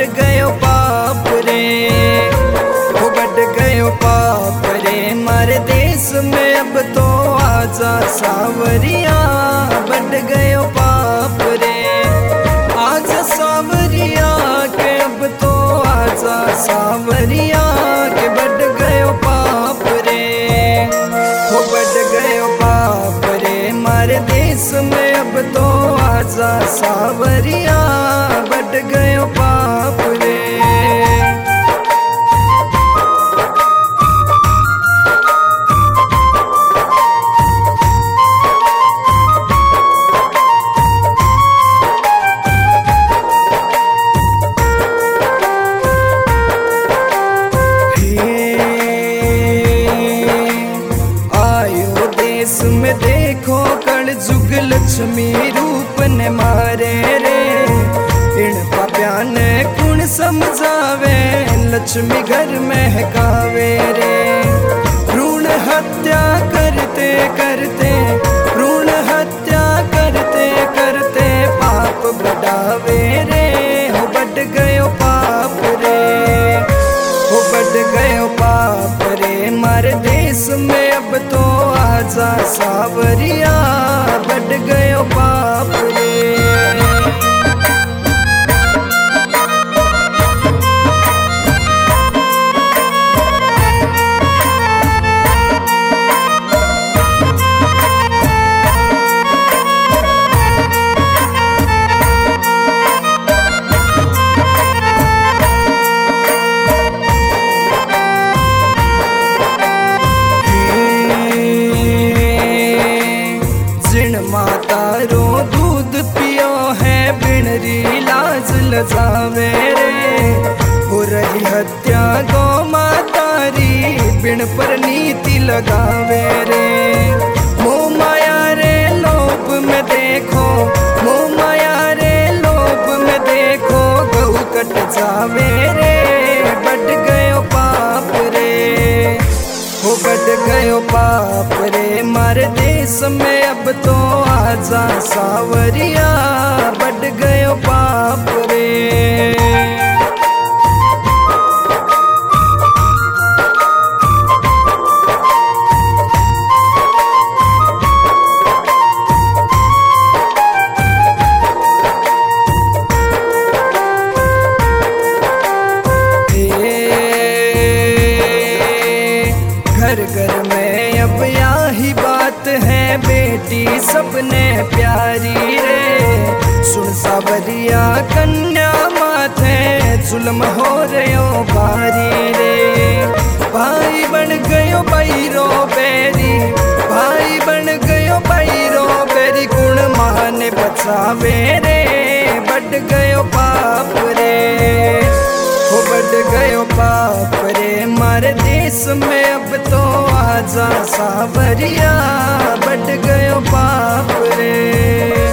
गयो पाप रे, वो बढ़ गयो पाप रे। मारे देश में अब तो आजा सावरिया, बढ़ गयो पाप रे। आजा सावरिया के अब तो आजा सावरिया के, बढ़ गयो पाप रे, वो बढ़ गयो पाप रे। मारे देश में अब तो आजा सावरिया, बढ़ गयो पाप रे। में देखो कल जुग लक्ष्मी रूप ने मारे रे, इन पाप्या ने कुण समझावे, लक्ष्मी घर में हकावे रे। भ्रूण हत्या करते करते, भ्रूण हत्या करते करते पाप बढ़ावे रे, हो बढ़ गयो पाप रे, हो बढ़ गयो पाप रे। मारे देश में अब तो आजा सावरिया, बढ़ गयो पाप रे। माता रो दूध पियो है, बिनरी लाज लजावे रे। हो रही हत्या गौ माता री, बिन पर नीति लगावे रे। मोह माया रे लोभ में देखो, मोह माया रे लोभ में देखो, गौ कट जावे रे, बढ़ गयो पाप रे, हो बढ़ गयो पाप रे। मारे देश में अब तो आजा सावरिया, बढ़ गयो पाप रे। घर घर में अब यही बात है, बेटी सबने प्यारी रे। सुन सावरिया कन्या माथे, जुल्म हो रयो भारी रे। भाई बन गयो बैरो बेरी, भाई बन गयो बैरो बेरी, गुण माने बचावे रे, बढ़ गयो पाप रे, हो बढ़ गयो पाप रे। मारे देश में अब तो आजा सावरिया, बढ़ गयो पाप रे।